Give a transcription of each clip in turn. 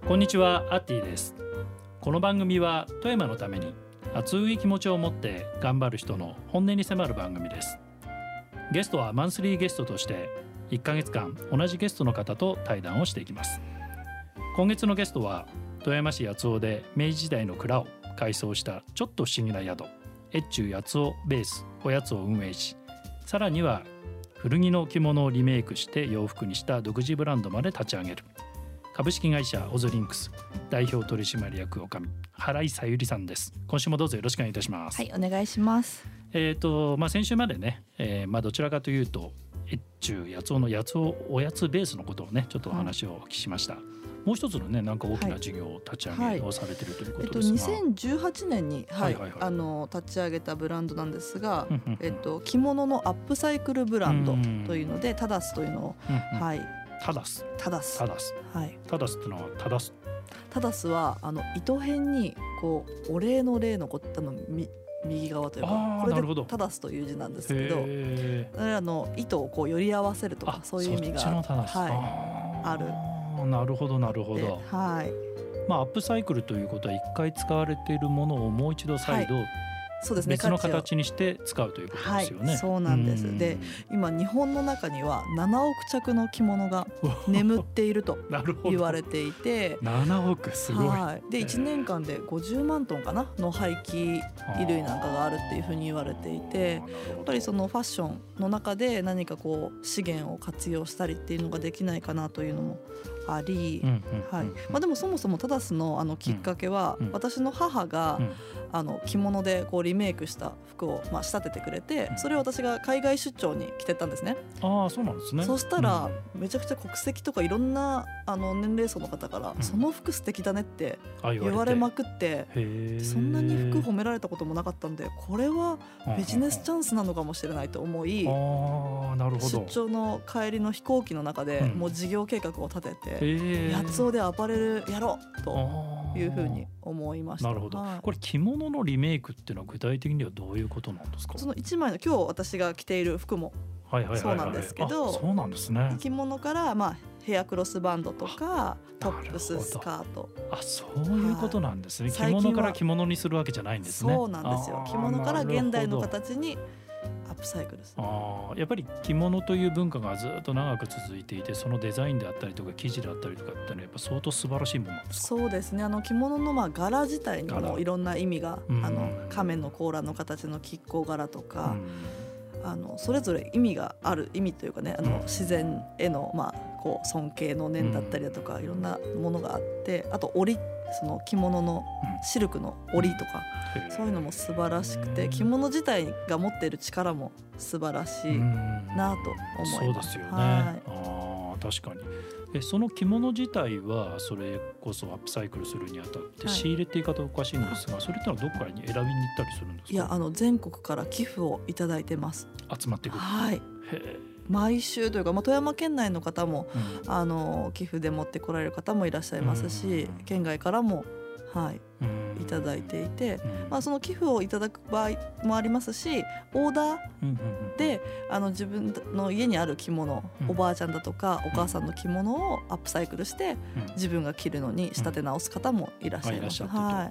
こんにちは、アッティです。この番組は富山のために熱い気持ちを持って頑張る人の本音に迫る番組です。ゲストはマンスリーゲストとして1ヶ月間同じゲストの方と対談をしていきます。今月のゲストは富山市八尾で明治時代の蔵を改装したちょっと不思議な宿、越中八尾ベースおやつを運営し、さらには古着の着物をリメイクして洋服にした独自ブランドまで立ち上げる株式会社オズリンクス代表取締役おかみ原井さゆりさんです。今週もどうぞよろしくお願いいたします。 はい、お願いします。 先週までね、どちらかというと越中八尾の八尾おやつベースのことをねちょっとお話をお聞きしました。もう一つのねなんか大きな事業を立ち上げをされているということですが、 2018年に、立ち上げたブランドなんですが、着物のアップサイクルブランドというのでタダスというのを、タダスってのはタダスは糸辺にこうお礼の礼の右側というか、これでタダスという字なんですけど、糸をこうより合わせるとかそういう意味がある。 なるほどなるほど。アップサイクルということは一回使われているものをもう一度再度、別の形にして使うということですよね。 そうなんです。で、今日本の中には7億着の着物が眠っていると言われていて 7億すごい、 で1年間で50万トンかなの廃棄衣類なんかがあるっていうふうに言われていて、やっぱりそのファッションの中で何かこう資源を活用したりっていうのができないかなというのもあり、でもそもそもタダスのきっかけは、私の母が着物でこうリメイクした服を仕立ててくれて、それを私が海外出張に着てったんですね。 そうなんですね。 そしたら、めちゃくちゃ国籍とかいろんな年齢層の方から、その服素敵だねって言われまくって、そんなに服褒められたこともなかったんで、これはビジネスチャンスなのかもしれないと思い、出張の帰りの飛行機の中でもう事業計画を立てて、八尾でアパレルやろうというふうに思いました。 なるほど。これ着物のリメイクっていうのは具体的にはどういうことなんですか？ その1枚の今日私が着ている服もそうなんですけど、 そうなんですね。 着物からヘアクロスバンドとかトップススカート、 そういうことなんですね。着物から着物にするわけじゃないんですね。 そうなんですよ。着物から現代の形にアップサイクルです。 やっぱり着物という文化がずっと長く続いていて、そのデザインであったりとか生地であったりとかっていうのはやっぱ相当素晴らしいものなんですか？ そうですね。着物の柄自体にもいろんな意味が、亀の甲羅の形の亀甲柄とか、それぞれ意味がある、意味というかね、自然へのこう尊敬の念だったりだとか、いろんなものがあって、あと織、その着物のシルクの織とか、そういうのも素晴らしくて、着物自体が持っている力も素晴らしいなと思います。 そうですよね。確かに。その着物自体はそれこそアップサイクルするにあたって仕入れって言い方おかしいんですが、それってのはどこかに選びに行ったりするんですか？ いや、全国から寄付をいただいてます。 集まってくる。 毎週というか、富山県内の方も、寄付で持ってこられる方もいらっしゃいますし、県外からもいただいていて、その寄付をいただく場合もありますし、オーダーで自分の家にある着物、おばあちゃんだとかお母さんの着物をアップサイクルして自分が着るのに仕立て直す方もいらっしゃいます。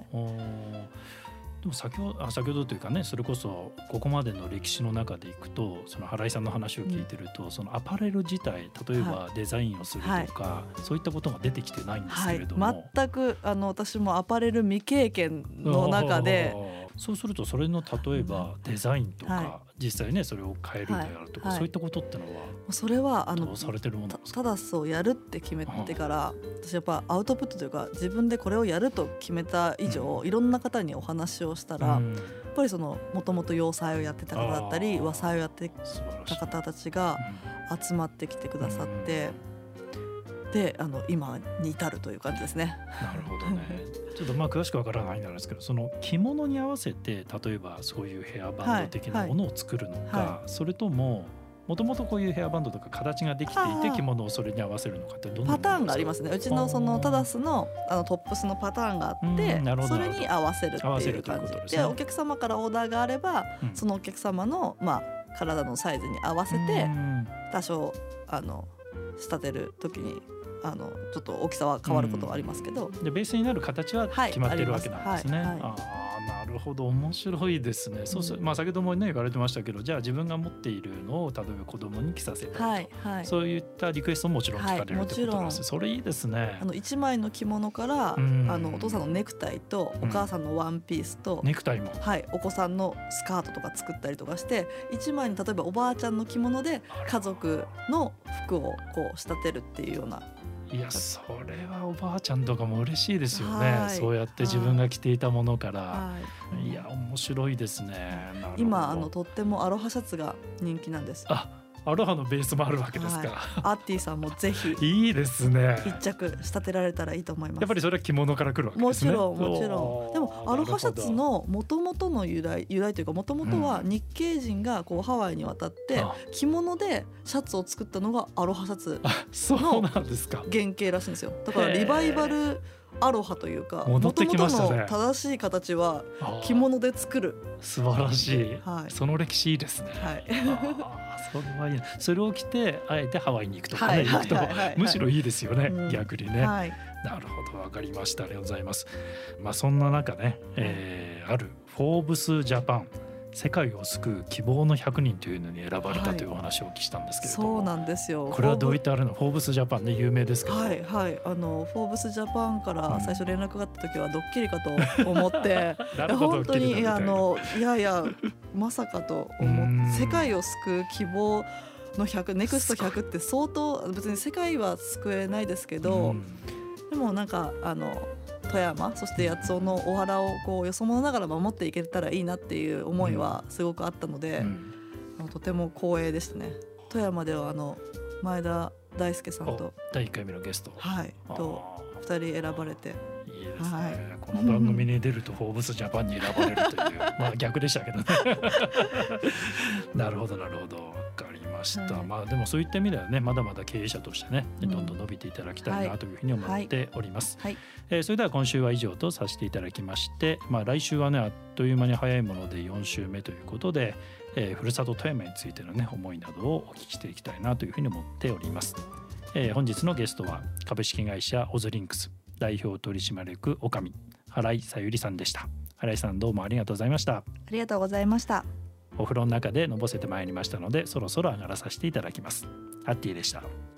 でも先ほどというかね、それこそここまでの歴史の中でいくと、その原井さんの話を聞いてると、そのアパレル自体、例えばデザインをするとか、そういったことが出てきてないんですけれども、 全く私もアパレル未経験の中で、 そうするとそれの例えばデザインとか、実際ねそれを変えるであるとか、そういったことってのはそれはどうされてるものですか？ タダスをやるって決めてから、私やっぱアウトプットというか、自分でこれをやると決めた以上、いろんな方にお話をしたら、やっぱりもともと洋裁をやってた方だったり和裁をやってた方たちが集まってきてくださって、で今に至るという感じですね。 なるほどね。ちょっと詳しくわからないんですけど、その着物に合わせて例えばそういうヘアバンド的なものを作るのか、それとももともとこういうヘアバンドとか形ができていて着物をそれに合わせるのかって、どんなパターンがありますね。うちのそのタダスのトップスのパターンがあって、それに合わせるっていう感じで、お客様からオーダーがあれば、そのお客様の体のサイズに合わせて多少仕立てる時にちょっと大きさは変わることはありますけど、 でベースになる形は決まってるわけなんですね。なるほど、面白いですね。そうする、先ほどもね言われてましたけど、じゃあ自分が持っているのを例えば子供に着させたりと、そういったリクエストももちろん聞かれるってことなんです。それいいですね。 1枚の着物から、お父さんのネクタイとお母さんのワンピースと、 ネクタイも、 お子さんのスカートとか作ったりとかして、1枚に例えばおばあちゃんの着物で家族の服をこう仕立てるっていうような。 いや、それはおばあちゃんとかも嬉しいですよね。そうやって自分が着ていたものから、いや面白いですね。 今とってもアロハシャツが人気なんです。 アロハのベースもあるわけですか。 アッティさんもぜひいいですね。 一着仕立てられたらいいと思います。 やっぱりそれは着物から来るわけですね。 もちろん。でもアロハシャツの元々の由来というか、元々は日系人がこうハワイに渡って着物でシャツを作ったのがアロハシャツの原型らしいんですよ。だからリバイバルアロハというか、 戻ってきましたね。 元々の正しい形は着物で作る。 素晴らしい。その歴史いいですね。それはいい。それを着てあえてハワイに行くとかね、行くとむしろいいですよね、逆にね。なるほど、わかりました。ありがとうございます。そんな中ね、あるフォーブスジャパン世界を救う希望の100人というのに選ばれたというお話をお聞きしたんですけれども、 そうなんですよ。 これはどういったあるの？フォーブスジャパンで有名ですけど、フォーブスジャパンから最初連絡があった時はドッキリかと思って本当にいやまさかと思って、世界を救う希望の100、ネクスト100って相当、別に世界は救えないですけど、でもなんか富山、そして八尾のお原をこうよそ者ながら守っていけたらいいなっていう思いはすごくあったので、とても光栄でしたね。富山では前田大輔さんと第1回目のゲストと2人選ばれて、 いいですね。この番組に出るとフォーブスジャパンに選ばれるという逆でしたけどね。なるほどなるほど、わかりました。でもそういった意味ではね、まだまだ経営者としてね、どんどん伸びていただきたいなというふうに思っております。それでは今週は以上とさせていただきまして、来週はねあっという間に早いもので4週目ということで、ふるさと富山についてのね思いなどをお聞きしていきたいなというふうに思っております。本日のゲストは株式会社オズリンクス代表取締役女将新井さゆりさんでした。新井さん、どうもありがとうございました。 ありがとうございました。 お風呂の中でのぼせてまいりましたので、そろそろ上がらさせていただきます。アッティでした。